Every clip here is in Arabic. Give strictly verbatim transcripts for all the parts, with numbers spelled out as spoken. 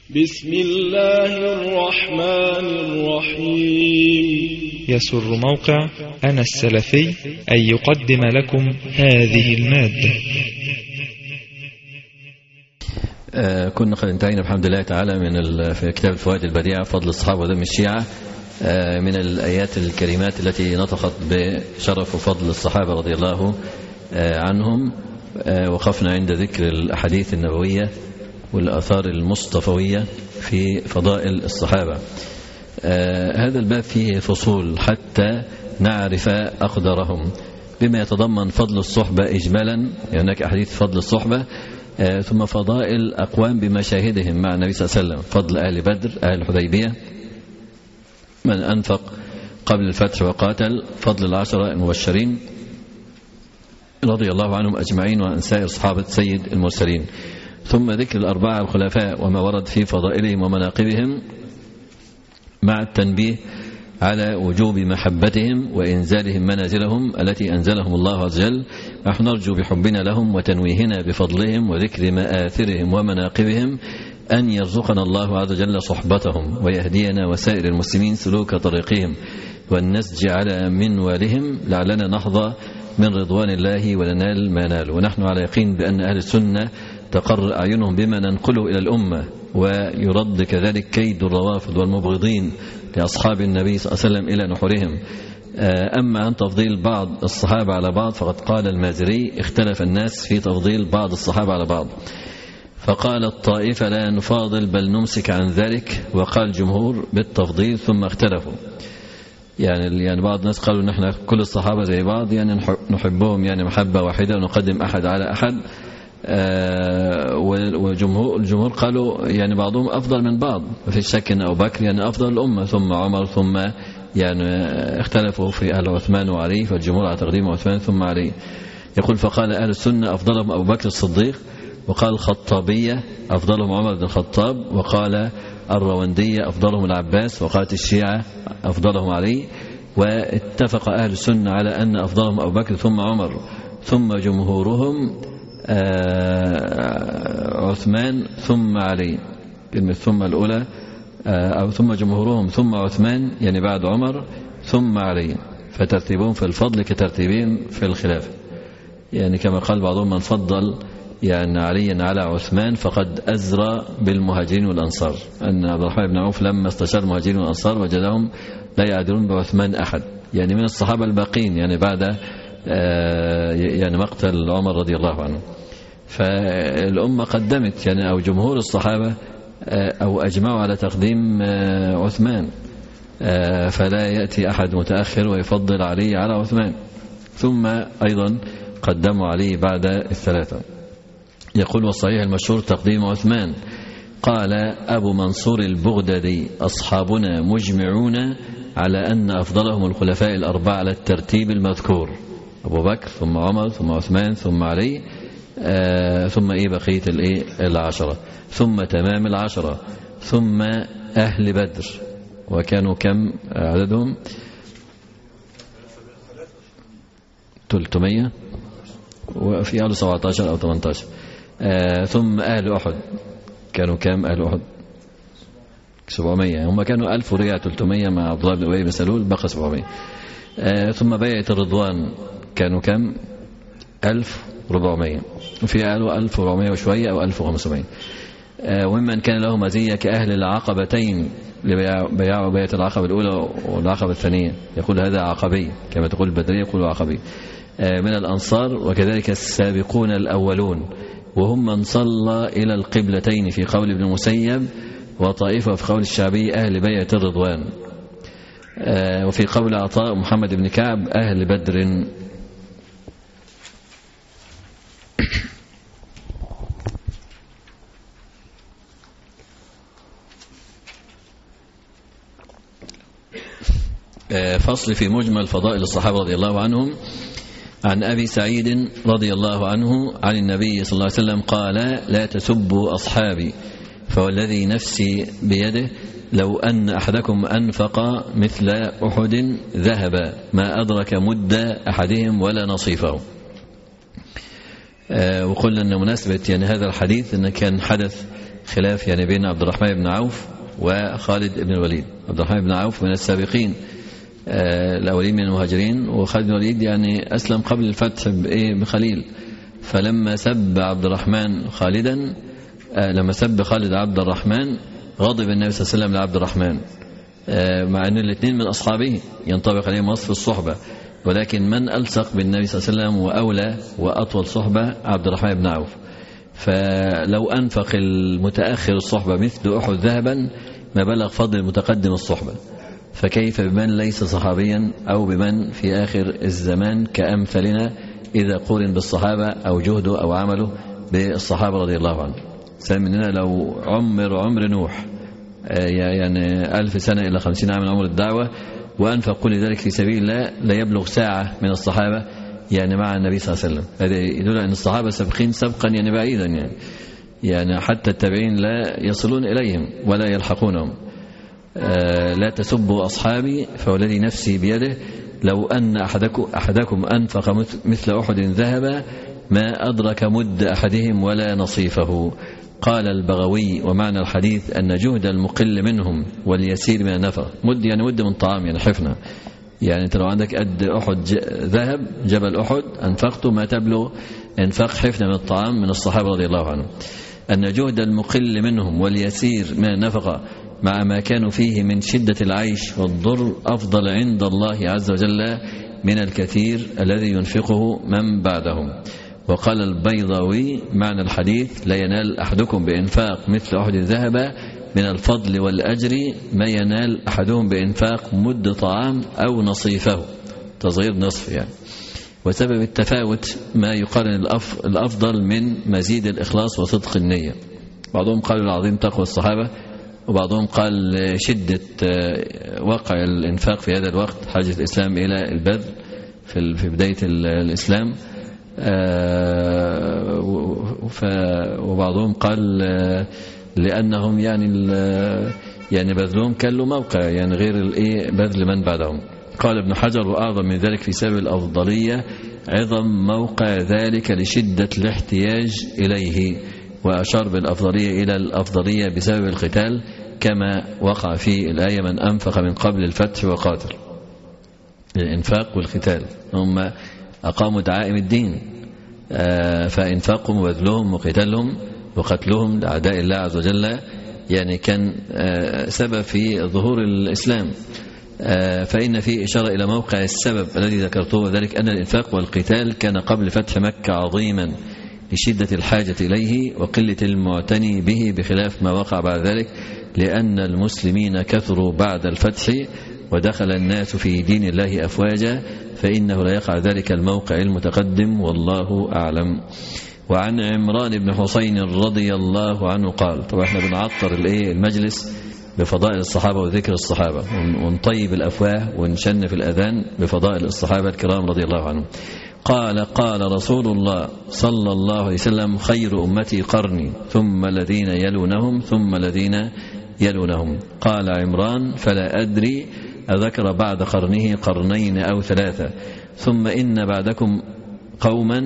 بسم الله الرحمن الرحيم. يسر موقع أنا السلفي أن يقدم لكم هذه المادة. آه كنا قد انتهينا بحمد الله تعالى من في كتاب الفوائد البديعة فضل الصحابة وذم الشيعة آه من الآيات الكريمات التي نطقت بشرف وفضل الصحابة رضي الله آه عنهم. آه وقفنا عند ذكر الأحاديث النبوية والآثار المصطفوية في فضائل الصحابة. آه هذا الباب فيه فصول حتى نعرف أقدارهم بما يتضمن فضل الصحبة إجمالا، يعني هناك أحاديث فضل الصحبة، آه ثم فضائل أقوام بمشاهدهم مع النبي صلى الله عليه وسلم، فضل أهل بدر، أهل الحديبية، من أنفق قبل الفتح وقاتل، فضل العشرة المبشرين رضي الله عنهم أجمعين وعن سائر صحابة سيد المرسلين، ثم ذكر الأربعة الخلفاء وما ورد في فضائلهم ومناقبهم، مع التنبيه على وجوب محبتهم وإنزالهم منازلهم التي أنزلهم الله عز وجل. نحن نرجو بحبنا لهم وتنويهنا بفضلهم وذكر مآثرهم ومناقبهم أن يرزقنا الله عز وجل صحبتهم ويهدينا وسائر المسلمين سلوك طريقهم والنسج على منوالهم لعلنا نحظى من رضوان الله وننال ما نال. ونحن على يقين بأن أهل السنة تقر أعينهم بما ننقله إلى الأمة، ويرد كذلك كيد الروافض والمبغضين لأصحاب النبي صلى الله عليه وسلم إلى نحورهم. أما عن تفضيل بعض الصحابة على بعض فقد قال المازري: اختلف الناس في تفضيل بعض الصحابة على بعض، فقال الطائفة لا نفاضل بل نمسك عن ذلك، وقال الجمهور بالتفضيل ثم اختلفوا. يعني يعني بعض الناس قالوا ان احنا كل الصحابة زي بعض، يعني نحبهم يعني محبة واحدة ونقدم أحد على أحد. آه والجمهور الجمهور قالوا يعني بعضهم أفضل من بعض، في شك أن أبو بكر يعني أفضل الأمة، ثم عمر، ثم يعني اختلفوا في أهل عثمان وعلي، فالجمهور على تقديم عثمان ثم علي. يقول: فقال أهل السنة أفضلهم أبو بكر الصديق، وقال الخطابية أفضلهم عمر بن الخطاب، وقال الروندية أفضلهم العباس، وقالت الشيعة أفضلهم علي. واتفق أهل السنة على أن أفضلهم أبو بكر ثم عمر، ثم جمهورهم عثمان ثم علي. كلمة ثم الأولى أو ثم جمهورهم ثم عثمان يعني بعد عمر ثم علي، فترتيبهم في الفضل كترتيبهم في الخلافة. يعني كما قال بعضهم: من فضل يعني عليا على عثمان فقد أزرى بالمهاجرين والأنصار. أن عبد الرحمن بن عوف لما استشار المهاجرين والأنصار وجدهم لا يعدلون بعثمان أحد، يعني من الصحابة الباقين، يعني بعد يعني مقتل عمر رضي الله عنه. فالأمة قدمت يعني أو جمهور الصحابة أو أجمعوا على تقديم عثمان، فلا يأتي أحد متأخر ويفضل علي على عثمان. ثم أيضا قدموا علي بعد الثلاثة. يقول: والصحيح المشهور تقديم عثمان. قال أبو منصور البغدادي: أصحابنا مجمعون على أن أفضلهم الخلفاء الأربعة على الترتيب المذكور، أبو بكر ثم عمر ثم عثمان ثم علي، آه ثم إيه بقية الإيه العشرة، ثم تمام العشرة، ثم أهل بدر. وكانوا كم عددهم؟ ثلاثمائة، وفي أهل سبعة عشر أو ثمانية عشر. آه ثم أهل أحد، كانوا كم أهل أحد؟ سبعمائة. هم كانوا ألف ورجع ثلاثمائة مع عبد الله بن أبي بن سلول، بقى سبعمائة. آه ثم بيعة الرضوان كانوا كم؟ ألف وأربعمائة، وفي قالوا ألف وأربعمائة وشوية أو ألف وخمسمائة. آه وممن كان له مزية كأهل العقبتين لبيعوا بيعة العقبة الأولى والعقبة الثانية، يقول هذا عقبي، كما تقول البدرية يقول عقبي. آه من الأنصار وكذلك السابقون الأولون، وهم من صلى إلى القبلتين في قول ابن المسيب، وطائفة في قول الشعبي أهل بيعة الرضوان. آه وفي قول عطاء محمد بن كعب أهل بدر. آه فصل في مجمل فضائل الصحابة رضي الله عنهم. عن أبي سعيد رضي الله عنه عن النبي صلى الله عليه وسلم قال: لا تسبوا أصحابي، فوالذي نفسي بيده لو أن أحدكم أنفق مثل أحد ذهب ما أدرك مد أحدهم ولا نصيفه. آه وقلنا أن مناسبة يعني هذا الحديث أن كان حدث خلاف يعني بين عبد الرحمن بن عوف وخالد بن الوليد. عبد الرحمن بن عوف من السابقين الأولين من المهاجرين، وخالد بن الوليد يعني أسلم قبل الفتح بخليل، فلما سب عبد الرحمن خالدا لما سب خالد عبد الرحمن غضب النبي صلى الله عليه وسلم لعبد الرحمن، مع أن الاثنين من أصحابه ينطبق عليهم وصف الصحبة، ولكن من ألصق بالنبي صلى الله عليه وسلم وأولى وأطول صحبة عبد الرحمن بن عوف. فلو أنفق المتأخر الصحبة مثل أحد ذهبا ما بلغ فضل المتقدم الصحبة، فكيف بمن ليس صحابيا أو بمن في آخر الزمان كأمثلنا إذا قورن بالصحابة أو جهده أو عمله بالصحابة رضي الله عنهم. سأل مننا لو عمر عمر نوح يعني ألف سنة إلى خمسين عام من عمر الدعوة وأنفق كل ذلك في سبيل الله لا يبلغ ساعة من الصحابة يعني مع النبي صلى الله عليه وسلم. هذا يدل أن الصحابة سابقين سبقا يعني بعيدا، يعني يعني حتى التابعين لا يصلون إليهم ولا يلحقونهم. آه لا تسبوا أصحابي فوالذي نفسي بيده لو أن أحدكم, أحدكم أنفق مثل أحد ذهب ما أدرك مد أحدهم ولا نصيفه. قال البغوي ومعنى الحديث أن جهد المقل منهم واليسير من النفق، مد يعني مد من طعام يعني حفنة، يعني أنت لو عندك قد أحد ذهب جبل أحد أنفقته ما تبلغ انفاق حفنة من الطعام من الصحابة رضي الله عنهم. أن جهد المقل منهم واليسير من النفقة مع ما كانوا فيه من شدة العيش والضر أفضل عند الله عز وجل من الكثير الذي ينفقه من بعدهم. وقال البيضاوي معنى الحديث لا ينال أحدكم بإنفاق مثل أحد الذهب من الفضل والأجر ما ينال أحدهم بإنفاق مد طعام أو نصيفه، تصغير نصف يعني. وسبب التفاوت ما يقارن الأفضل من مزيد الإخلاص وصدق النية. بعضهم قالوا العظيم تقوى الصحابة، وبعضهم قال شدة وقع الإنفاق في هذا الوقت، حاجة الإسلام إلى البذل في بداية الإسلام. وبعضهم قال لأنهم يعني يعني بذلهم كان له موقع يعني غير الايه بذل من بعدهم. قال ابن حجر وأعظم من ذلك في سبب الأفضلية عظم موقع ذلك لشدة الاحتياج إليه، وأشار بالأفضلية إلى الأفضلية بسبب القتال كما وقع في الآية من أنفق من قبل الفتح وقاتل. الإنفاق والقتال هم أقاموا دعائم الدين، فإنفاقهم وبذلهم وقتالهم وقتلهم لأعداء الله عز وجل يعني كان سبب في ظهور الإسلام. فإن فيه إشارة إلى موقع السبب الذي ذكرته، وذلك أن الإنفاق والقتال كان قبل فتح مكة عظيما لشدة الحاجة إليه وقلة المعتني به، بخلاف ما وقع بعد ذلك، لأن المسلمين كثروا بعد الفتح ودخل الناس في دين الله أفواجا، فإنه لا يقع ذلك الموقع المتقدم والله أعلم. وعن عمران بن حسين رضي الله عنه قال، طبعا احنا بنعطر المجلس بفضائل الصحابة وذكر الصحابة، ونطيب الأفواه ونشن في الأذان بفضائل الصحابة الكرام رضي الله عنهم. قال قال رسول الله صلى الله عليه وسلم خير أمتي قرني ثم الذين يلونهم ثم الذين يلونهم. قال عمران فلا أدري أذكر بعد قرنه قرنين أو ثلاثة، ثم إن بعدكم قوما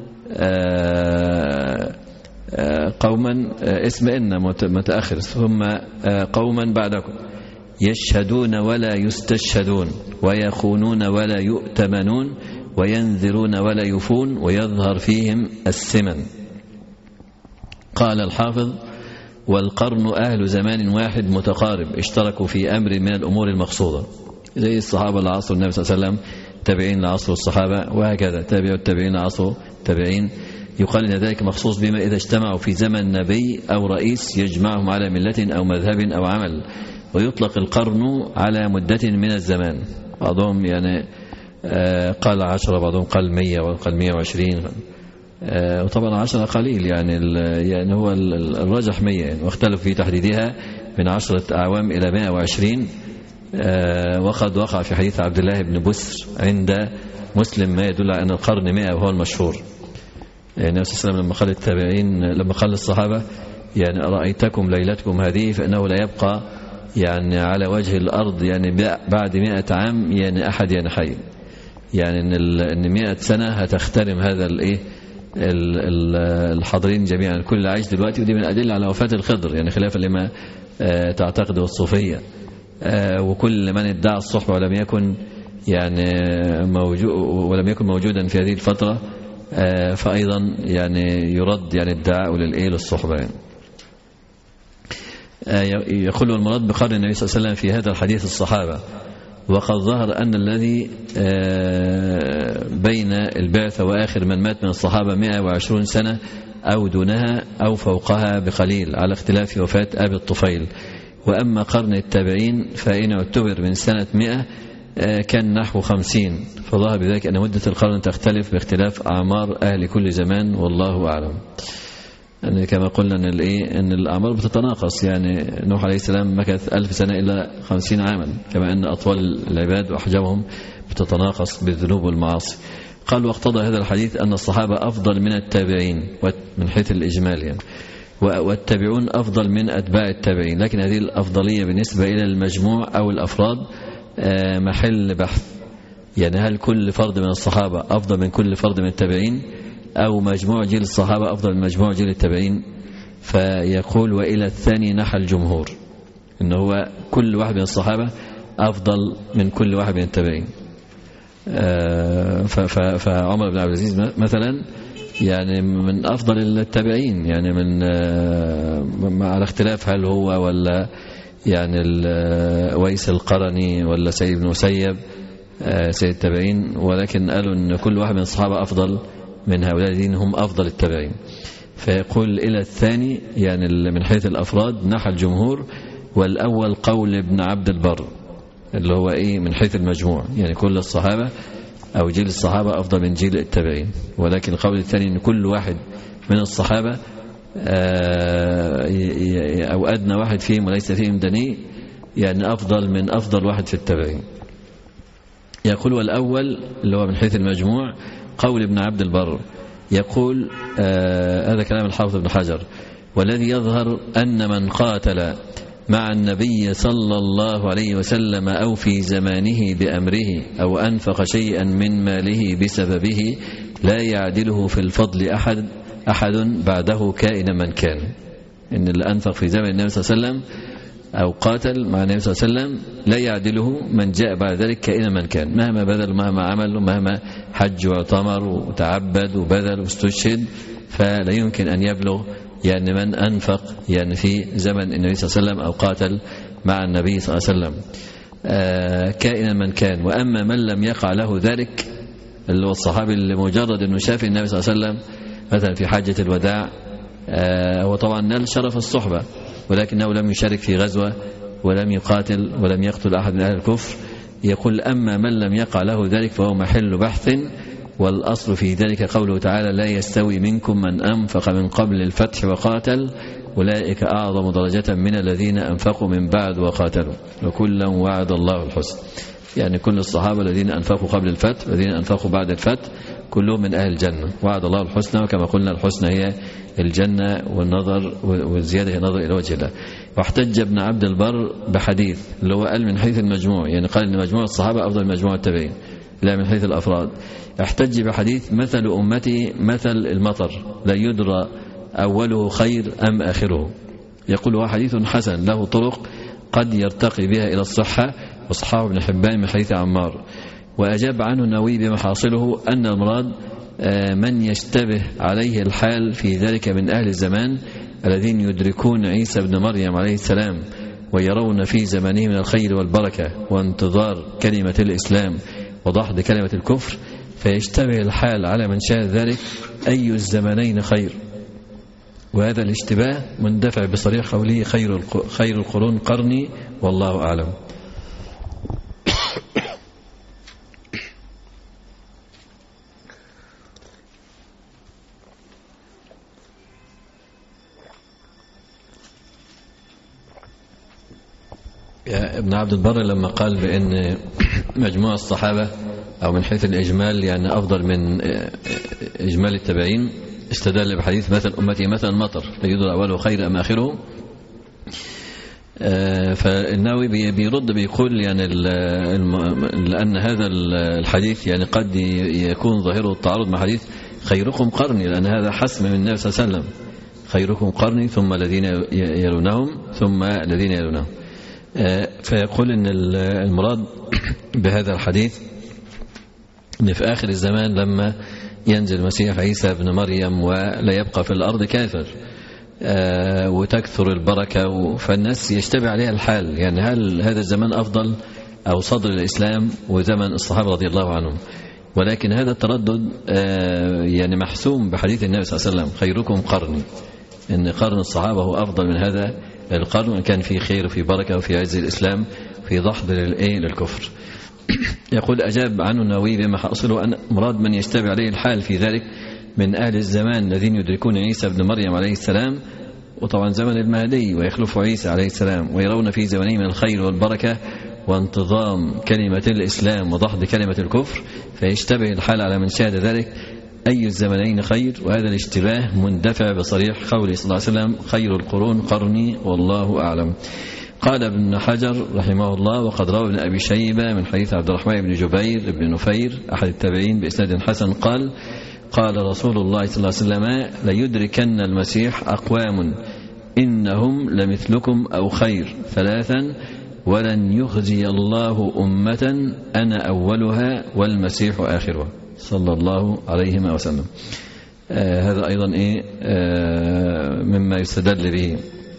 آآ آآ قوما اسم إن متأخر، ثم قوما بعدكم يشهدون ولا يستشهدون ويخونون ولا يؤتمنون وينذرون ولا يفون ويظهر فيهم السمن. قال الحافظ والقرن أهل زمان واحد متقارب اشتركوا في أمر من الأمور المقصودة، زي الصحابة لعصر النبي صلى الله عليه وسلم، تابعين لعصر الصحابة، وهكذا تابعوا التابعين لعصر التابعين. يقال إن ذلك مخصوص بما إذا اجتمعوا في زمن نبي أو رئيس يجمعهم على ملة أو مذهب أو عمل. ويطلق القرن على مدة من الزمان، بعضهم يعني قال عشرة، بعضهم قال مية وقال مية وعشرين، وطبعا عشرة قليل يعني يعني هو الرجح مية يعني، واختلف في تحديدها من عشرة أعوام إلى مائة وعشرين. وقد وقع في حديث عبد الله بن بسر عند مسلم ما يدل على أن القرن مائة وهو المشهور. النبي صلى الله عليه وسلم لما قال التابعين لما قال للصحابة يعني أرأيتكم ليلتكم هذه فإنه لا يبقى يعني على وجه الأرض يعني بعد مائة عام يعني أحد يعني حي، يعني إن إن مائة سنة هتخترم هذا الإيه الحاضرين جميعا، الكل عايش دلوقتي، ودي من الأدلة على وفاة الخضر، يعني خلافا لما تعتقده الصوفية. وكل من ادعى الصحبة ولم يكن يعني موجود ولم يكن موجودا في هذه الفترة فأيضا يعني يرد يعني ادعاء للإيه للصحبة. يعني يقول المراد بقرن النبي صلى الله عليه وسلم في هذا الحديث الصحابة، وقد ظهر أن الذي بين البعثة وآخر من مات من الصحابة مئة وعشرون سنة أو دونها أو فوقها بقليل على اختلاف وفاة أبي الطفيل. وأما قرن التابعين فإن اعتبر من سنة مئة كان نحو خمسين، فظهر بذلك أن مدة القرن تختلف باختلاف أعمار أهل كل زمان، والله أعلم. يعني كما قلنا أن الإيه أن الأعمار بتتناقص، يعني نوح عليه السلام مكث ألف سنة إلى خمسين عاما، كما أن أطوال العباد وأحجامهم بتتناقص بالذنوب والمعاصي. قال واقتضى هذا الحديث أن الصحابة أفضل من التابعين من حيث الإجمال يعني، والتابعون أفضل من أتباع التابعين، لكن هذه الأفضلية بالنسبة إلى المجموع أو الأفراد محل بحث. يعني هل كل فرد من الصحابة أفضل من كل فرد من التابعين، أو مجموع جيل الصحابة أفضل من مجموع جيل التابعين؟ فيقول وإلى الثاني نحى الجمهور، إنه هو كل واحد من الصحابة أفضل من كل واحد من التابعين. فعمر بن عبد العزيز مثلا يعني من أفضل التابعين، يعني من على اختلاف هل هو ولا يعني ويس القرني ولا سيد بن مسيب سيد التابعين، ولكن قالوا أن كل واحد من الصحابة أفضل من هؤلاء الذين هم أفضل التابعين. فيقول إلى الثاني يعني من حيث الأفراد نحى الجمهور، والأول قول ابن عبد البر اللي هو إيه من حيث المجموع، يعني كل الصحابة أو جيل الصحابة أفضل من جيل التابعين. ولكن القول الثاني أن كل واحد من الصحابة أو أدنى واحد فيهم وليس فيهم دني يعني أفضل من أفضل واحد في التابعين. يقول والأول اللي هو من حيث المجموع قول ابن عبد البر، يقول آه هذا كلام الحافظ ابن حجر، والذي يظهر أن من قاتل مع النبي صلى الله عليه وسلم أو في زمانه بأمره أو أنفق شيئا من ماله بسببه لا يعدله في الفضل أحد أحد بعده كائنا من كان. إن اللي أنفق في زمن النبي صلى الله عليه وسلم أو قاتل مع النبي صلى الله عليه وسلم لا يعدله من جاء بعد ذلك كائنا من كان، مهما بذل ومهما عمل ومهما حج واعتمر وتعبد وبذل واستشهد، فلا يمكن أن يبلغ يعني من أنفق يعني في زمن النبي صلى الله عليه وسلم أو قاتل مع النبي صلى الله عليه وسلم آه كائنا من كان. وأما من لم يقع له ذلك اللي هو الصحابي اللي مجرد أنه شاف النبي صلى الله عليه وسلم مثلا في حجة الوداع، آه هو طبعا نال شرف الصحبة ولكنه لم يشارك في غزوة ولم يقاتل ولم يقتل أحد من أهل الكفر. يقول أما من لم يقع له ذلك فهو محل بحث، والأصل في ذلك قوله تعالى لا يستوي منكم من أنفق من قبل الفتح وقاتل أولئك أعظم درجة من الذين أنفقوا من بعد وقاتلوا وكلا وعد الله الحسن. يعني كل الصحابة الذين أنفقوا قبل الفتح والذين أنفقوا بعد الفتح كلهم من أهل الجنة، وعد الله الحسنى، وكما قلنا الحسنى هي الجنة والنظر والزيادة هي نظر إلى وجه الله. واحتج ابن عبد البر بحديث اللي هو قال من حيث المجموع، يعني قال إن مجموع الصحابة أفضل من مجموع التابعين لا من حيث الأفراد. احتج بحديث مثل أمتي مثل المطر لا يدرى أوله خير أم آخره. يقول هو حديث حسن له طرق قد يرتقي بها إلى الصحة، وصححه ابن حبان من حديث عمار. وأجاب عنه النووي بمحاصله أن المراد من يشتبه عليه الحال في ذلك من أهل الزمان الذين يدركون عيسى بن مريم عليه السلام ويرون في زمانه من الخير والبركة وانتظار كلمة الإسلام وضحض كلمة الكفر، فيشتبه الحال على من شاء ذلك أي الزمانين خير. وهذا الاشتباه مندفع بصريح قوله خير خير القرون قرني والله أعلم. ابن عبد البر لما قال بأن مجموع الصحابة أو من حيث الإجمال يعني أفضل من إجمال التابعين، استدل بحديث مثل أمتي مثل المطر لا يدرى أوله خير أم آخره. فالنووي بيرد بيقول يعني لأن هذا الحديث يعني قد يكون ظاهره التعارض مع حديث خيركم قرني، لأن هذا حسم من النبي صلى الله عليه وسلم، خيركم قرني ثم الذين يلونهم ثم الذين يلونهم. فيقول إن المراد بهذا الحديث إن في آخر الزمان لما ينزل المسيح عيسى بن مريم ولا يبقى في الأرض كافر وتكثر البركة، فالناس يشتبه عليها الحال، يعني هل هذا الزمان أفضل أو صدر الإسلام وزمن الصحابة رضي الله عنهم؟ ولكن هذا التردد يعني محسوم بحديث النبي صلى الله عليه وسلم خيركم قرني، إن قرن الصحابة هو أفضل من هذا القرن، وإن كان فيه خير وفي بركة وفي عز الإسلام في ضحض للكفر. يقول أجاب عنه النووي بما حاصله أن مراد من يشتبه عليه الحال في ذلك من أهل الزمان الذين يدركون عيسى بن مريم عليه السلام، وطبعا زمن المهدي ويخلف عيسى عليه السلام، ويرون في زمنه من الخير والبركة وانتظام كلمة الإسلام وضحض كلمة الكفر، فيشتبه الحال على من شاهد ذلك أي الزمنين خير. وهذا الاشتباه مندفع بصريح قوله صلى الله عليه وسلم خير القرون قرني والله أعلم. قال ابن حجر رحمه الله وقد روى ابن أبي شيبة من حديث عبد الرحمن بن جبير بن نفير أحد التابعين بإسناد حسن قال قال رسول الله صلى الله عليه وسلم ليدركن المسيح أقوام إنهم لمثلكم أو خير ثلاثا ولن يخزي الله أمة أنا أولها والمسيح آخرها صلى الله عليه وسلم. آه هذا أيضا إيه آه مما يستدل به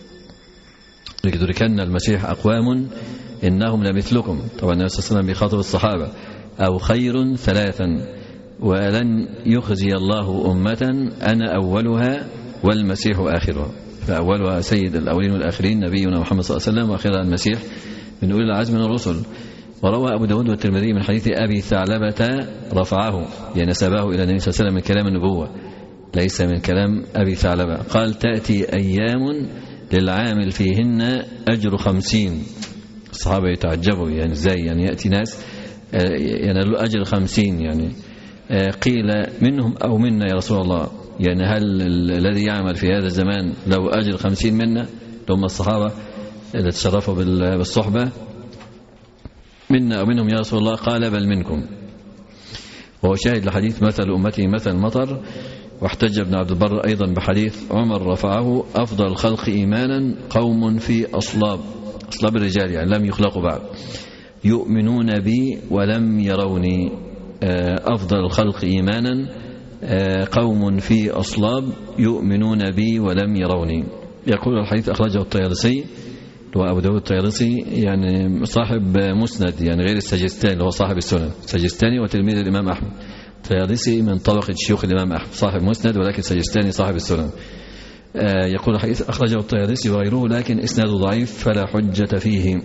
ليدركن المسيح أقوام إنهم لمثلكم، طبعا النبي صلى الله عليه وسلم بيخاطب الصحابة، أو خير ثلاثا ولن يخزي الله أمة أنا أولها والمسيح آخرها، فأولها سيد الأولين والآخرين نبينا محمد صلى الله عليه وسلم، وآخرها المسيح من أولي العزم من الرسل. وروى أبو داود والترمذي من حديث أبي ثعلبة رفعه يعني نسبه إلى النبي صلى الله عليه وسلم من كلام النبوة ليس من كلام أبي ثعلبة، قال تأتي أيام للعامل فيهن أجر خمسين. الصحابة يتعجبوا يعني إزاي يعني يأتي ناس ينالوا أجر خمسين، يعني قيل منهم أو منا يا رسول الله، يعني هل الذي يعمل في هذا الزمان لو أجر خمسين منا لهم الصحابة اللي تشرفوا بالصحبة منا أو منهم يا رسول الله؟ قال بل منكم. وهو شاهد لحديث مثل أمتي مثل المطر. واحتج ابن عبد البر أيضا بحديث عمر رفعه أفضل الخلق إيمانا قوم في أصلاب أصلاب الرجال يعني لم يخلقوا بعد يؤمنون بي ولم يروني. أفضل الخلق إيمانا قوم في أصلاب يؤمنون بي ولم يروني. يقول الحديث أخرجه الطيالسي وأبو داود الطيالسي يعني صاحب مسند يعني غير السجستاني اللي هو صاحب السنن، السجستاني وتلميذ الإمام أحمد، الطيالسي من طبقة شيوخ الإمام أحمد صاحب مسند ولكن السجستاني صاحب السنن. يقول الحديث أخرجه الطيالسي وغيره لكن إسناده ضعيف فلا حجة فيه.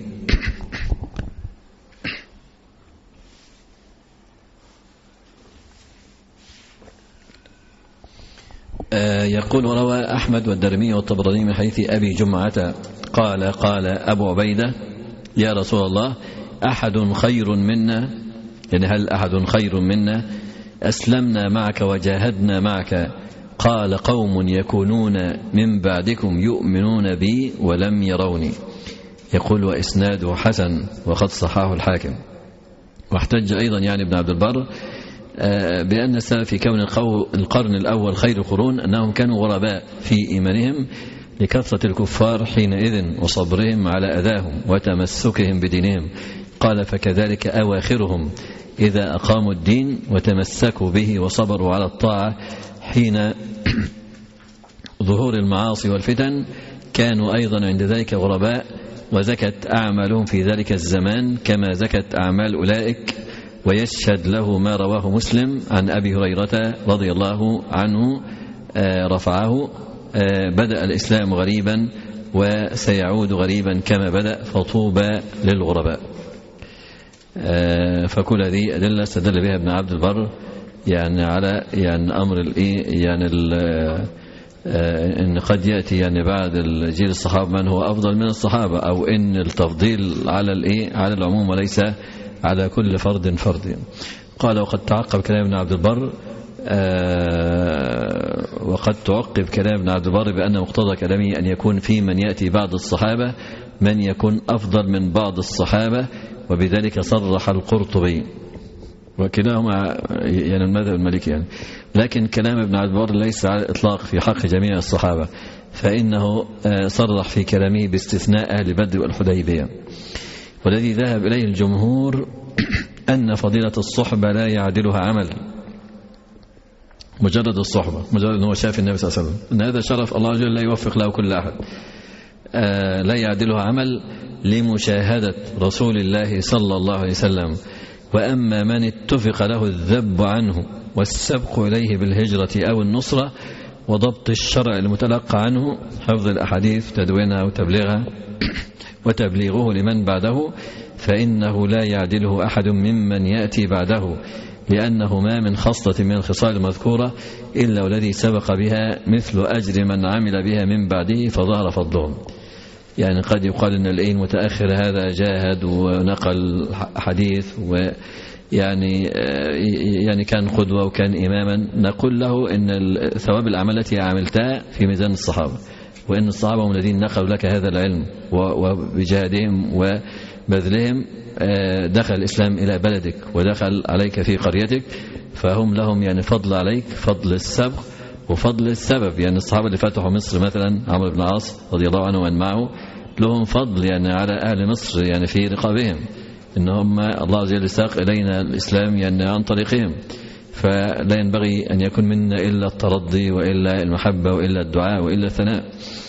يقول وروى أحمد والدرمي والطبراني من حديث أبي جمعة قال قال أبو عبيدة يا رسول الله أحد خير منا، يعني هل أحد خير منا أسلمنا معك وجاهدنا معك؟ قال قوم يكونون من بعدكم يؤمنون بي ولم يروني. يقول وإسناده حسن وقد صححه الحاكم. واحتج أيضا يعني ابن عبد البر بأن السبب في كون القرن الأول خير القرون أنهم كانوا غرباء في إيمانهم لكثرة الكفار حينئذ وصبرهم على أذاهم وتمسكهم بدينهم. قال فكذلك أواخرهم إذا أقاموا الدين وتمسكوا به وصبروا على الطاعة حين ظهور المعاصي والفتن كانوا أيضا عند ذلك غرباء، وزكت أعمالهم في ذلك الزمان كما زكت أعمال أولئك. ويشهد له ما رواه مسلم عن أبي هريرة رضي الله عنه رفعه بدأ الإسلام غريبا وسيعود غريبا كما بدأ فطوبى للغرباء. فكل هذه أدلة استدل بها ابن عبد البر يعني على يعني أمر الإيه يعني إن قد يأتي يعني بعد الجيل الصحابة من هو أفضل من الصحابة، أو إن التفضيل على الإيه على العموم وليس على كل فرد فرد. قال وقد تعقب كلام ابن عبد البر آه وقد تعقب كلام ابن عبد البر بأن مقتضى كلامه أن يكون في من يأتي بعد الصحابة من يكون أفضل من بعض الصحابة، وبذلك صرح القرطبي وكلاهما يعني المذهب المالكي يعني. لكن كلام ابن عبد البر ليس على الإطلاق في حق جميع الصحابة، فإنه صرح في كلامه باستثناء أهل بدر والحديبية. والذي ذهب إليه الجمهور أن فضيلة الصحبة لا يعدلها عمل، مجرد الصحبة، مجرد أنه شاف النبي صلى الله عليه وسلم، أن هذا شرف الله جل لا يوفق له كل أحد. آه لا يعدلها عمل لمشاهدة رسول الله صلى الله عليه وسلم. وأما من اتفق له الذب عنه والسبق إليه بالهجرة أو النصرة وضبط الشرع المتلقى عنه، حفظ الأحاديث تدوينها وتبليغها وتبليغه لمن بعده، فإنه لا يعدله أحد ممن يأتي بعده، لأنه ما من خصلة من الخصال المذكورة إلا والذي سبق بها مثل أجر من عمل بها من بعده فظهر فضلهم. يعني قد يقال أن الإين متأخر هذا جاهد ونقل حديث ويعني يعني كان قدوة وكان إماما، نقول له إن ثواب الأعمال التي عملتها في ميزان الصحابة، وإن الصحابة هم الذين نقلوا لك هذا العلم وبجهادهم وبذلهم دخل الإسلام إلى بلدك ودخل عليك في قريتك، فهم لهم يعني فضل عليك، فضل السبق وفضل السبب. يعني الصحابة اللي فتحوا مصر مثلا عمرو بن العاص رضي الله عنه ومن معه لهم فضل يعني على أهل مصر يعني في رقابهم، إنهم الله عز وجل ساق إلينا الإسلام يعني عن طريقهم. فلا ينبغي أن يكون منا إلا الترضي وإلا المحبة وإلا الدعاء وإلا الثناء.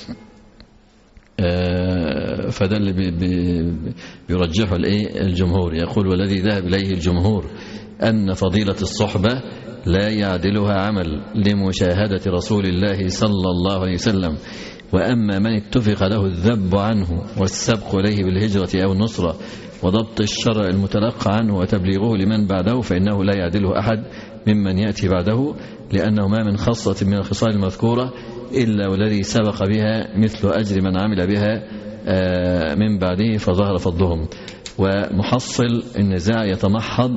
فده اللي بي بي بيرجحه الجمهور. يقول والذي ذهب إليه الجمهور أن فضيلة الصحبة لا يعدلها عمل لمشاهدة رسول الله صلى الله عليه وسلم. وأما من اتفق له الذب عنه والسبق إليه بالهجرة أو النصرة وضبط الشرع المتلقى عنه وتبليغه لمن بعده، فإنه لا يعدله أحد ممن يأتي بعده، لأنه ما من خاصة من الخصال المذكورة إلا والذي سبق بها مثل أجر من عمل بها من بعده فظهر فضلهم. ومحصل النزاع يتمحض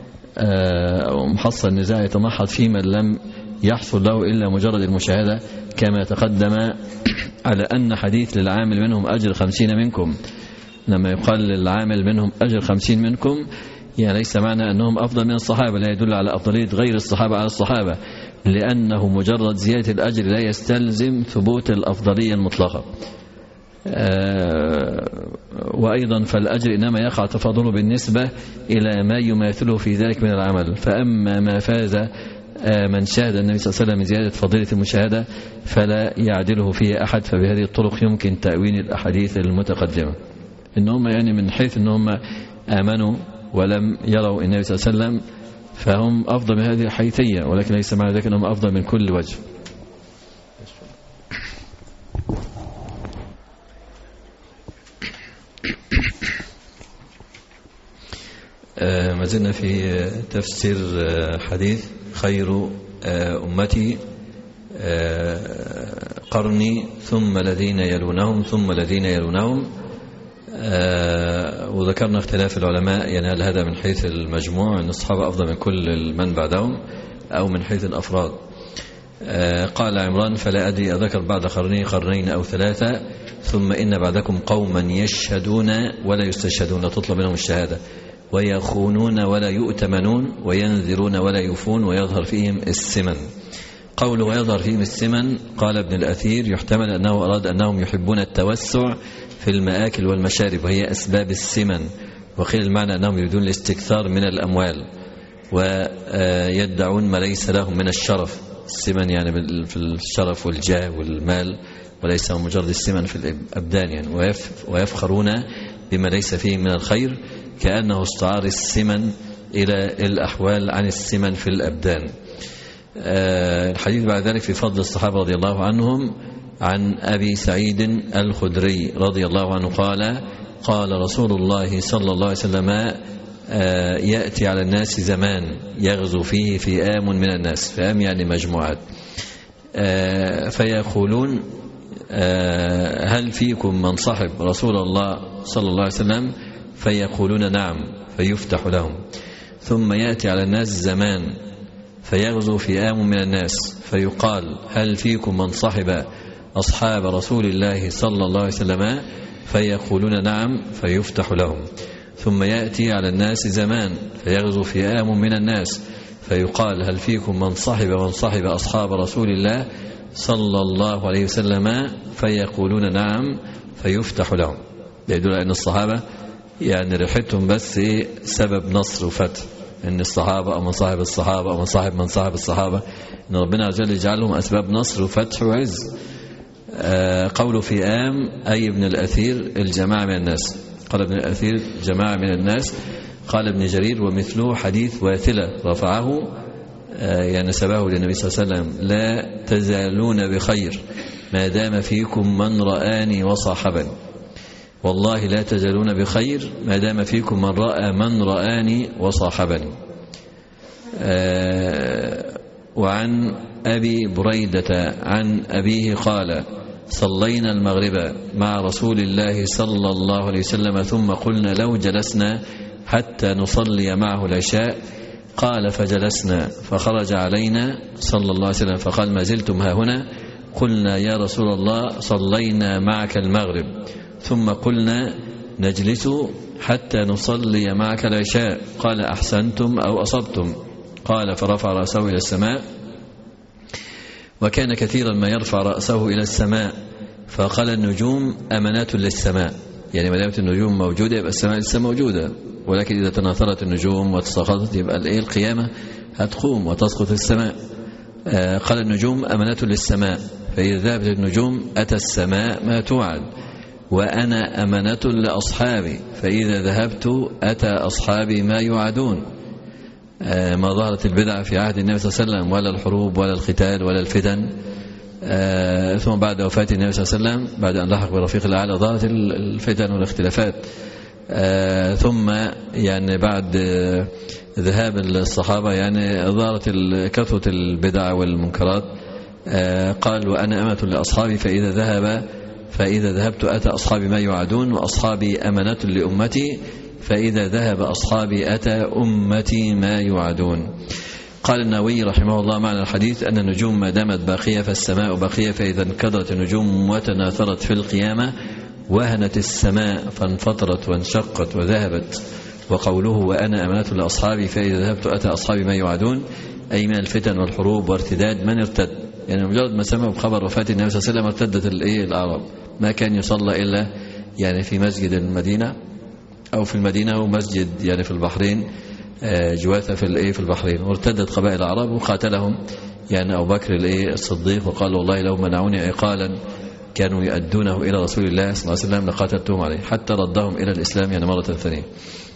محصل النزاع يتمحض في من لم يحصل له إلا مجرد المشاهدة، كما تقدم على أن حديث للعامل منهم أجر خمسين منكم، لما يقال للعامل منهم أجر خمسين منكم يعني ليس معنى أنهم أفضل من الصحابة، لا يدل على أفضلية غير الصحابة على الصحابة، لأنه مجرد زيادة الأجر لا يستلزم ثبوت الأفضلية المطلقة. وأيضا فالأجر إنما يقع تفاضله بالنسبة إلى ما يماثله في ذلك من العمل. فأما ما فاز من شاهد النبي صلى الله عليه وسلم من زيادة فضيلة المشاهدة فلا يعدله فيه أحد. فبهذه الطرق يمكن تأويل الأحاديث المتقدمة، إنهم يعني من حيث أنهم آمنوا ولم يروا النبي صلى الله عليه وسلم فهم أفضل من هذه الحيثية، ولكن ليس معنى ذلك أنهم أفضل من كل وجه. ما زلنا في تفسير حديث خير أمتي قرني ثم الذين يلونهم ثم الذين يلونهم. وذكرنا اختلاف العلماء، يعني هل هذا من حيث المجموع أن الصحابة أفضل من كل من بعدهم أو من حيث الأفراد. قال عمران فلا أدري أذكر بعد قرني قرنين أو ثلاثة ثم إن بعدكم قوما يشهدون ولا يستشهدون، تطلب منهم الشهادة، ويخونون ولا يؤتمنون، وينذرون ولا يوفون، ويظهر فيهم السمن. قول ويظهر فيهم السمن قال ابن الأثير يحتمل أنه أراد أنهم يحبون التوسع في المآكل والمشارب وهي أسباب السمن، وقيل المعنى أنهم يريدون الاستكثار من الأموال ويدعون ما ليس لهم من الشرف. السمن يعني في الشرف والجاه والمال، وليس مجرد السمن في الأبدان يعني. ويفخرون بما ليس فيه من الخير، كأنه استعار السمن إلى الأحوال عن السمن في الأبدان. الحديث بعد ذلك في فضل الصحابة رضي الله عنهم. عن أبي سعيد الخدري رضي الله عنه قال قال رسول الله صلى الله عليه وسلم يأتي على الناس زمان يغزو فيه فئام من الناس، فئام يعني مجموعات، فيقولون هل فيكم من صحب رسول الله صلى الله عليه وسلم؟ فيقولون نعم، فيفتح لهم. ثم يأتي على الناس زمان فيغزو فئام من الناس فيقال هل فيكم من صحب أصحاب رسول الله صلى الله عليه وسلم؟ فيقولون نعم، فيفتح لهم. ثم يأتي على الناس زمان فيغزو فئام من الناس فيقال هل فيكم من صحب من صحب أصحاب رسول الله صلى الله عليه وسلم فيقولون نعم فيفتح لهم. يدل أن الصحابة يعني ريحتهم بس سبب نصر وفتح، ان الصحابة او من صاحب الصحابة او من صاحب من صاحب الصحابة، ان ربنا عز وجل يجعلهم اسباب نصر وفتح وعز. آه قوله فئام اي ابن الاثير الجماعة من الناس. قال ابن الاثير جماعة من الناس. قال ابن جرير ومثله حديث واثلة رفعه آه يعني نسبه للنبي صلى الله عليه وسلم لا تزالون بخير ما دام فيكم من رآني وصاحبني. والله لا تزالون بخير ما دام فيكم من رأى من رآني وصاحبني. آه وعن أبي بريدة عن أبيه قال صلينا المغرب مع رسول الله صلى الله عليه وسلم ثم قلنا لو جلسنا حتى نصلي معه العشاء قال فجلسنا فخرج علينا صلى الله عليه وسلم فقال ما زلتم ها هنا؟ قلنا يا رسول الله صلينا معك المغرب ثم قلنا نجلس حتى نصلي معك العشاء قال أحسنتم أو أصبتم. قال فرفع رأسه إلى السماء وكان كثيرا ما يرفع رأسه إلى السماء فقال النجوم أمانات للسماء، يعني ما دامت النجوم موجودة يبقى السماء لسه موجودة، ولكن إذا تناثرت النجوم وتساقطت يبقى الإيه القيامة هتقوم وتسقط السماء. آه قال النجوم أمانات للسماء فإذا ذهبت النجوم أتى السماء ما توعد وأنا أمانة لأصحابي فإذا ذهبت أتى أصحابي ما يوعدون. آه ما ظهرت البدع في عهد النبي صلى الله عليه وسلم ولا الحروب ولا القتال ولا الفتن. آه ثم بعد وفاة النبي صلى الله عليه وسلم بعد أن لحق برفيق الأعلى ظهرت الفتن والاختلافات. آه ثم يعني بعد آه ذهاب الصحابة يعني ظهرت كثرة البدع والمنكرات. آه قال وأنا أمة لأصحابي فإذا ذهب فإذا ذهبت أتى أصحابي ما يوعدون وأصحابي أمانة لأمتي فإذا ذهب أصحابي أتى أمتي ما يوعدون. قال النووي رحمه الله معنى الحديث أن النجوم ما دامت باقية فالسماء باقية فإذا انكدرت النجوم وتناثرت في القيامة وهنت السماء فانفطرت وانشقت وذهبت. وقوله وأنا أمانة لأصحابي فإذا ذهبت أتى أصحابي ما يوعدون أي من الفتن والحروب وارتداد من ارتد، يعني مجرد ما سمعوا بخبر وفاة النبي صلى الله عليه وسلم ارتدت الايه الأعراب، ما كان يصلى إلا يعني في مسجد المدينة أو في المدينة ومسجد يعني في البحرين جواثة في الايه في البحرين، وارتدت قبائل الأعراب وقاتلهم يعني أبو بكر الايه الصديق وقال والله لو منعوني عقالا كانوا يؤدونه إلى رسول الله صلى الله عليه وسلم لقاتلتهم عليه حتى ردهم إلى الإسلام يعني مرة ثانية.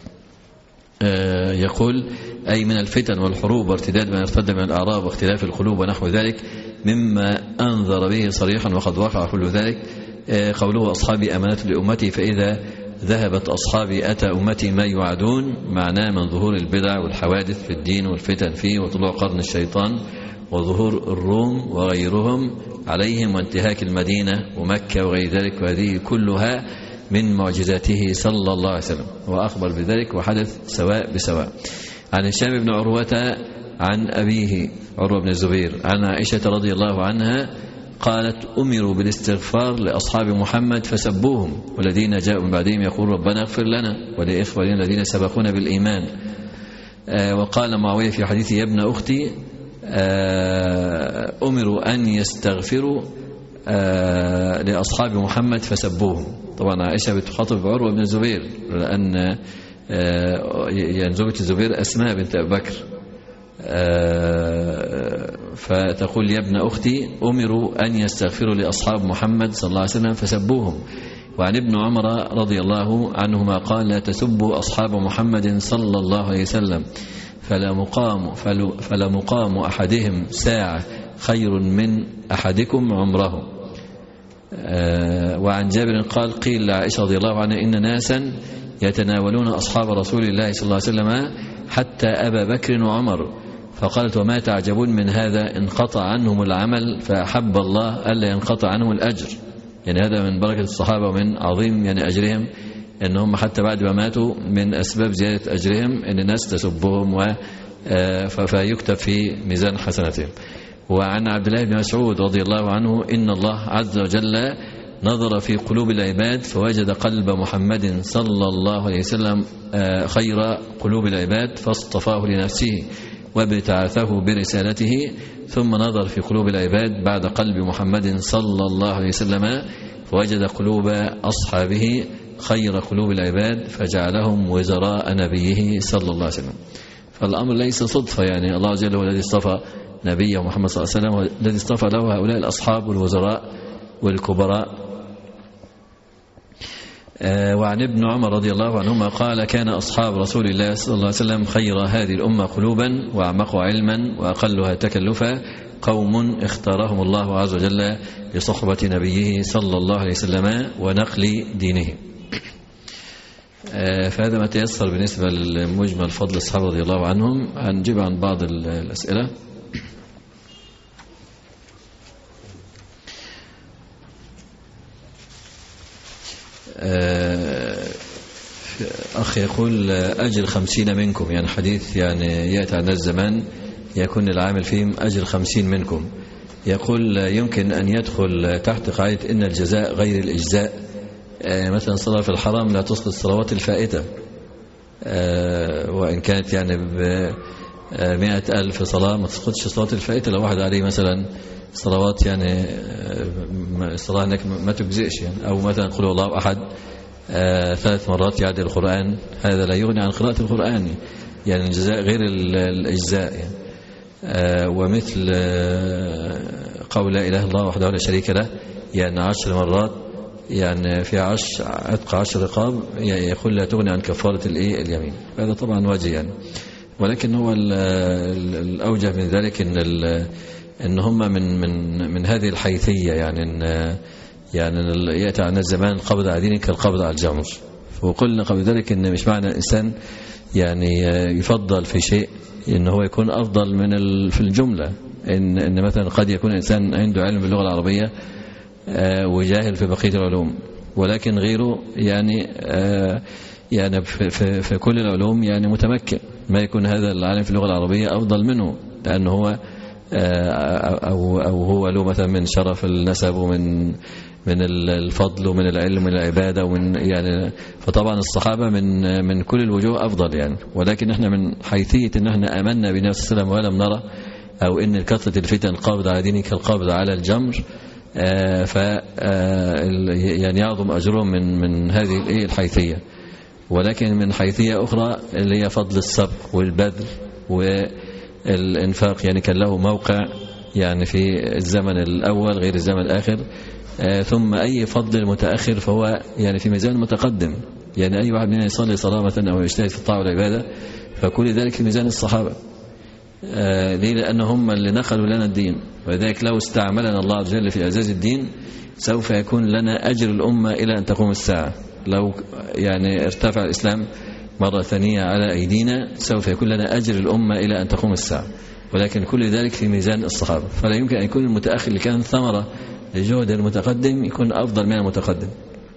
يقول أي من الفتن والحروب وارتداد ما ارتد من الأعراب واختلاف القلوب ونحو ذلك مما أنذر به صريحا وقد وقع كل ذلك. قوله أصحابي أمانة لأمتي فإذا ذهبت أصحابي أتى أمتي ما يوعدون معناه من ظهور البدع والحوادث في الدين والفتن فيه وطلوع قرن الشيطان وظهور الروم وغيرهم عليهم وانتهاك المدينة ومكة وغير ذلك، وهذه كلها من معجزاته صلى الله عليه وسلم وأخبر بذلك وحدث سواء بسواء. عن هشام بن عروة عن أبيه عروة بن الزبير عن عائشة رضي الله عنها قالت أمروا بالاستغفار لأصحاب محمد فسبوهم والذين جاءوا من بعدهم يقول ربنا اغفر لنا ولإخواننا الذين سبقونا بالإيمان. آه وقال معاوية في حديث يا ابن أختي آه أمروا أن يستغفروا آه لأصحاب محمد فسبوهم. طبعا عائشة بتخاطب عروة بن الزبير لأن آه يعني زوجة الزبير أسماء بنت أبي بكر، آه فتقول يا ابن أختي أمروا أن يستغفروا لأصحاب محمد صلى الله عليه وسلم فسبوهم. وعن ابن عمر رضي الله عنهما قال لا تسبوا أصحاب محمد صلى الله عليه وسلم فلا مقام, فلا مقام أحدهم ساعة خير من أحدكم عمره. آه وعن جابر قال قيل لعائشة رضي الله عنها إن ناسا يتناولون أصحاب رسول الله صلى الله عليه وسلم حتى أبا بكر وعمر فقالت وما تعجبون من هذا انقطع عنهم العمل فأحب الله ألا ينقطع عنهم الأجر. يعني هذا من بركة الصحابة ومن عظيم يعني أجرهم أنهم حتى بعد ما ماتوا من أسباب زيادة أجرهم أن الناس تسبهم و فيكتب في ميزان حسناتهم. وعن عبد الله بن مسعود رضي الله عنه إن الله عز وجل نظر في قلوب العباد فوجد قلب محمد صلى الله عليه وسلم خير قلوب العباد فاصطفاه لنفسه وابتعثه برسالته. ثم نظر في قلوب العباد بعد قلب محمد صلى الله عليه وسلم فوجد قلوب أصحابه خير قلوب العباد فجعلهم وزراء نبيه صلى الله عليه وسلم. فالأمر ليس صدفة، يعني الله عز وجل هو الذي اصطفى نبيه محمد صلى الله عليه وسلم والذي اصطفى له هؤلاء الأصحاب والوزراء والكبراء. وعن ابن عمر رضي الله عنهما قال كان أصحاب رسول الله صلى الله عليه وسلم خير هذه الأمة قلوبا وأعمقها علما وأقلها تكلفا قوم اختارهم الله عز وجل لصحبة نبيه صلى الله عليه وسلم ونقل دينه. فهذا ما تيسر بالنسبة لمجمل فضل الصحابة رضي الله عنهم. هنجيب عن بعض الأسئلة. أخ يقول أجر خمسين منكم، يعني حديث يعني يأتي عن الزمان يكون العامل فيهم أجر خمسين منكم. يقول يمكن أن يدخل تحت قاعدة إن الجزاء غير الإجزاء، مثلا صلاة في الحرام لا تسقط الصلوات الفائتة وإن كانت يعني بمئة ألف صلاة ما تسقطش الصلوات الفائتة. لو واحد عليه مثلا صلوات يعني الصلاة هناك ما تجزئش يعني، أو مثلا قل الله أحد آه ثلاث مرات يعدل القرآن، هذا لا يغني عن قراءة القرآن، يعني الجزاء غير الإجزاء يعني. آه ومثل آه قول لا إله إلا الله وحده لا شريك له، يعني عشر مرات يعني في عشر عتق عشر رقاب، يقول لا تغني عن كفارة الإيه اليمين. هذا طبعا وجه يعني، ولكن هو الأوجه من ذلك إن إن هم من من من هذه الحيثية، يعني إن يعني يأتي عن الزمان القبض على دينك كالقبض على الجمر. وقلنا قبل ذلك إن مش معنى الإنسان يعني يفضل في شيء إن هو يكون أفضل من في الجملة، إن إن مثلا قد يكون إنسان عنده علم باللغة العربية وجاهل في بقية العلوم، ولكن غيره يعني يعني في, في, في كل العلوم يعني متمكن، ما يكون هذا العالم في اللغة العربية أفضل منه لأنه هو أو أو هو له مثلا من شرف النسب ومن من الفضل ومن العلم ومن العبادة ومن يعني. فطبعا الصحابة من من كل الوجوه أفضل يعني، ولكن احنا من حيثية ان احنا آمنا بالنبي صلى الله عليه وسلم ولم نرى أو ان كثرة الفتن القابض على دينك القابض على الجمر، ف يعني يعظم أجرهم من من هذه الايه الحيثية. ولكن من حيثية أخرى اللي هي فضل الصبر والبذل والإنفاق، يعني كان له موقع يعني في الزمن الأول غير الزمن الآخر. آه ثم أي فضل متأخر فهو يعني في ميزان متقدم، يعني أي واحد مننا يصلي صلاة مثلا أو يجتهد في الطاعة والعبادة فكل ذلك في ميزان الصحابة. آه ليه؟ لأن هم اللي نقلوا لنا الدين، ولذلك لو استعملنا الله عز وجل في إعزاز الدين سوف يكون لنا أجر الأمة إلى أن تقوم الساعة. لو يعني ارتفع الإسلام مرة ثانية على أيدينا سوف يكون لنا أجر الأمة إلى أن تقوم الساعة، ولكن كل ذلك في ميزان الصحابة. فلا يمكن أن يكون المتأخر اللي كان ثمرة لجهد المتقدم يكون أفضل من المتقدم.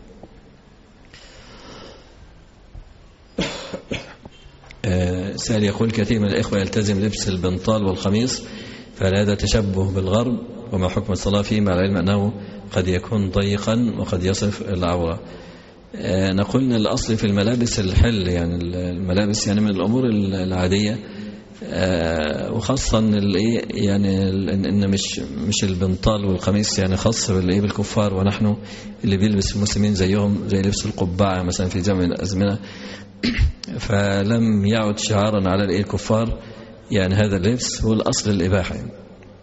سأل يقول كثير من الإخوة يلتزم لبس البنطال والقميص، فهل هذا تشبه بالغرب؟ وما حكم الصلاة فيه مع العلم أنه قد يكون ضيقا وقد يصف العورة؟ نقول أن الأصل في الملابس الحل، يعني الملابس يعني من الأمور العادية، وخاصة الايه يعني ان مش مش البنطال والقميص يعني خاص بالايه بالكفار، ونحن اللي بيلبس المسلمين زيهم زي لبس القبعة مثلا في زمن الأزمنة، فلم يعد شعارا على الايه الكفار يعني هذا اللبس، هو الأصل الإباحة يعني.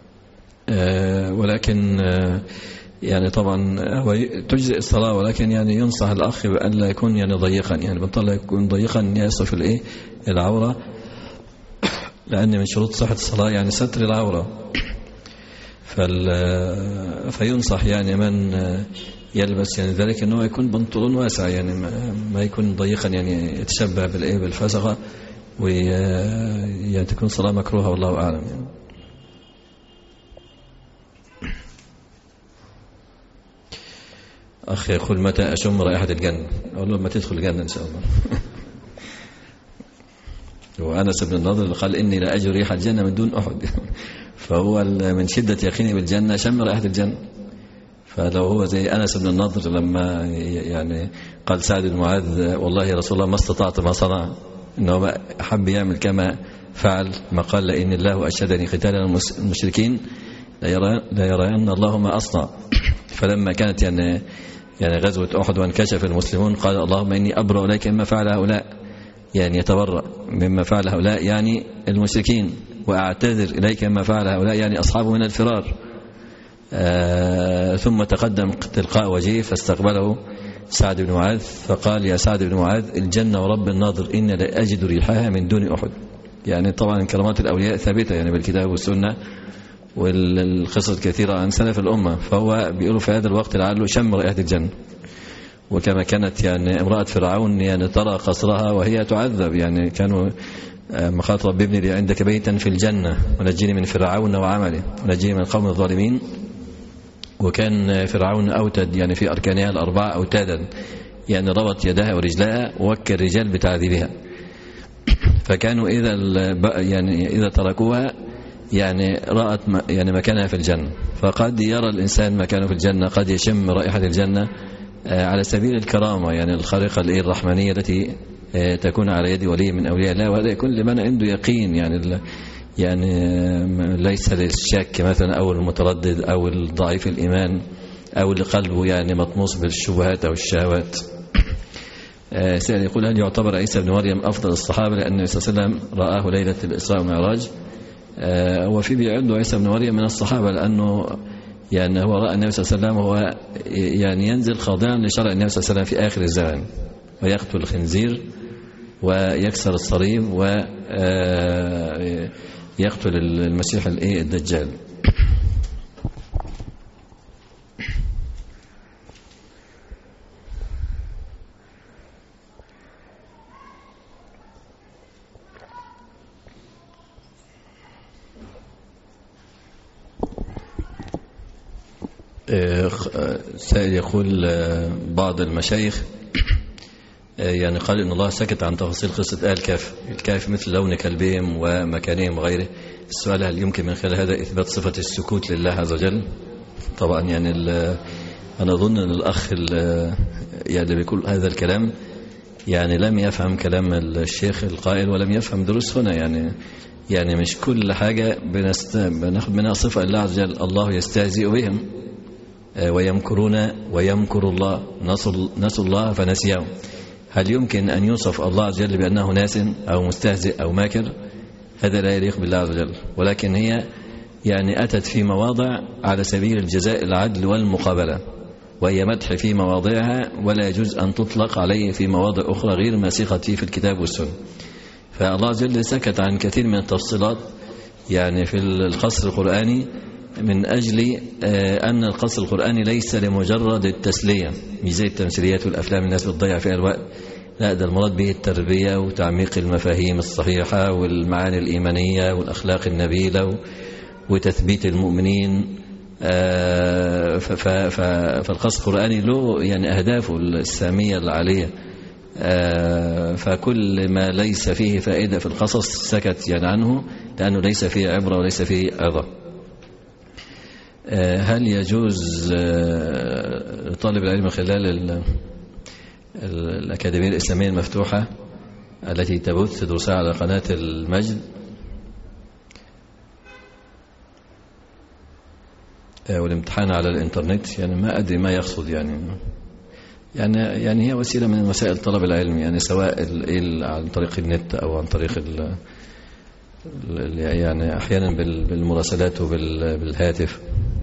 ولكن يعني طبعا هو تجزئ الصلاة، ولكن يعني ينصح الأخ بأن لا يكون يعني ضيقا، يعني البنطال لا يكون ضيقا يصف الايه العورة، لأن من شروط صحة الصلاة يعني ستر العورة. فينصح يعني من يلبس يعني ذلك أنه يكون بنطلون واسع، يعني ما يكون ضيقا يعني يتشبه بالإيه بالفسقة، ويعني تكون صلاة مكروهة والله أعلم يعني. أخي يقول متى أشم رائحة الجنة؟ أقول له ما تدخل الجنة إن شاء الله. وأنس بن النضر قال إني لا أجد ريح الجنة من دون أحد. فهو من شدة يقيني بالجنة شم رائحة الجنة. فلو هو زي أنس بن النضر لما يعني قال سعد بن معاذ والله يا رسول الله ما استطعت ما صنع، إنه حب يعمل كما فعل، ما قال لئن الله أشهدني قتالا المشركين لا يرين الله ما أصنع. فلما كانت يعني يعني غزوة أحد وانكشف المسلمون قال اللهم إني أبرأ إليك مما فعل هؤلاء، يعني يتبرأ مما فعل هؤلاء يعني المشركين، وأعتذر إليك مما فعل هؤلاء يعني أصحابه من الفرار. آه ثم تقدم تلقاء وجهه فاستقبله سعد بن معاذ فقال يا سعد بن معاذ الجنة ورب الناظر إن لا أجد ريحها من دون أحد. يعني طبعا كرامات الأولياء ثابتة يعني بالكتاب والسنة والقصص كثيرة عن سلف الأمة، فهو بيقولوا في هذا الوقت لعله شم رائحة الجنة. وكما كانت يعني امرأة فرعون يعني ترى قصرها وهي تعذب، يعني كانوا مخاط رب ابني لي عندك بيتا في الجنة ونجيني من فرعون وعمله ونجيني من القوم الظالمين. وكان فرعون أوتد يعني في أركانها الأربعة أوتادا، يعني ربط يدها ورجلها ووكل الرجال بتعذيبها. فكانوا إذا يعني إذا تركوها يعني رأت يعني مكانها في الجنة. فقد يرى الإنسان مكانه في الجنة، قد يشم رائحة الجنة على سبيل الكرامة يعني الخارقة الرحمانية التي تكون على يد ولي من أولياء الله، وهذا يكون لمن عنده يقين يعني يعني ليس للشك مثلا أو المتردد أو الضعيف الإيمان أو اللي قلبه يعني مطموس بالشبهات أو الشهوات. سائل يقول هل يعتبر عيسى بن مريم أفضل الصحابة لأن النبي صلى الله عليه وسلم رآه ليلة الإسراء والمعراج؟ وفي بيعد عيسى بن مريم من الصحابة لأنه يعني هو رأى النبي صلى الله عليه وسلم هو يعني ينزل خاضعا لشرع النبي صلى الله عليه وسلم في آخر الزمان، ويقتل الخنزير ويكسر الصليب ويقتل المسيح الدجال. سائل يقول بعض المشايخ يعني قال إن الله سكت عن تفاصيل قصة آل كهف، الكهف مثل لون كلبهم ومكانهم وغيره. السؤال هل يمكن من خلال هذا إثبات صفة السكوت لله عز وجل؟ طبعا يعني أنا أظن أن الأخ يعني بيقول هذا الكلام يعني لم يفهم كلام الشيخ القائل ولم يفهم دروس هنا. يعني يعني مش كل حاجة بناخد منها صفة لله عز وجل. الله يستهزئ بهم ويمكرون ويمكر الله، نسوا الله فنسيهم. هل يمكن أن يوصف الله عز وجل بأنه ناس أو مستهزئ أو ماكر؟ هذا لا يليق بالله عز وجل. ولكن هي يعني أتت في مواضع على سبيل الجزاء العدل والمقابلة، وهي مدح في مواضعها ولا يجوز أن تطلق عليه في مواضع أخرى غير ما صيغت في الكتاب والسنة. فالله عز وجل سكت عن كثير من التفصيلات يعني في القصر القرآني من أجل أن القصر القرآني ليس لمجرد التسلية، مش زي التمثيليات والأفلام الناس بتضيع فيها الوقت. لا، ده المراد به التربية وتعميق المفاهيم الصحيحة والمعاني الإيمانية والأخلاق النبيلة وتثبيت المؤمنين. فالقصر القرآني له يعني أهدافه السامية العالية. فكل ما ليس فيه فائدة في القصص سكت يعني عنه لأنه ليس فيه عبرة وليس فيه عظة. هل يجوز طالب العلم من خلال الأكاديمية الإسلامية المفتوحة التي تبث دروسها على قناة المجد والامتحان على الإنترنت؟ يعني ما أدري ما يقصد يعني يعني يعني هي وسيلة من وسائل طلب العلم، يعني سواء عن طريق النت أو عن طريق ال يعني أحيانا بالمراسلات وبالهاتف.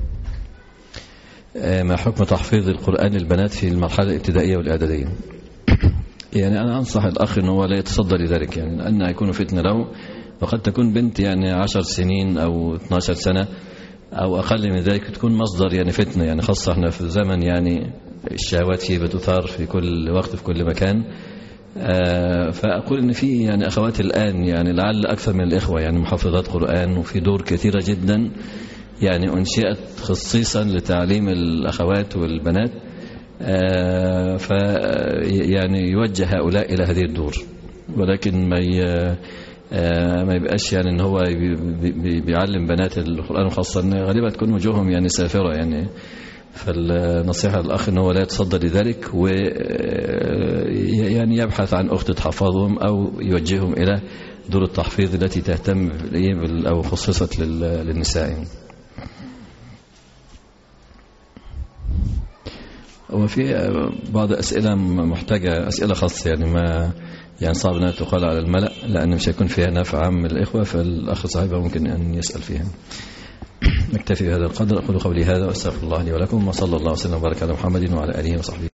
ما حكم تحفيظ القرآن للبنات في المرحلة الابتدائية والإعدادية؟ يعني أنا أنصح الأخ أنه لا يتصدى لذلك، يعني لأن يكون فتنة له، وقد تكون بنت يعني عشر سنين أو اثنتا عشرة سنة أو أقل من ذلك تكون مصدر يعني فتنة، يعني خاصة احنا في زمن يعني الشهوات فيه بتثار في كل وقت في كل مكان. فأقول إن في يعني أخوات الآن يعني لعل أكثر من الإخوة يعني محافظات قرآن، وفي دور كثيرة جدا يعني أنشئت خصيصا لتعليم الأخوات والبنات. ف يعني يوجه هؤلاء إلى هذه الدور، ولكن ما ما يبقاش يعني إن هو بيعلم بنات القرآن، وخاصة غالبا تكون وجوههم يعني سافرة يعني فالنصيحة للأخ أنه لا يتصدى لذلك ويعني يبحث عن أخت تحفظهم أو يوجههم إلى دور التحفيظ التي تهتم أو خصصت للنساء. وفي بعض أسئلة محتاجة أسئلة خاصة يعني ما يعني صعب أنها تقال على الملأ لأن مش هيكون فيها نفع عام الإخوة، فالأخ صاحبها ممكن أن يسأل فيها. نكتفي بهذا القدر. أقول قولي هذا وأستغفر الله لي ولكم، وصلى الله وسلم وبارك على محمد وعلى آله وصحبه.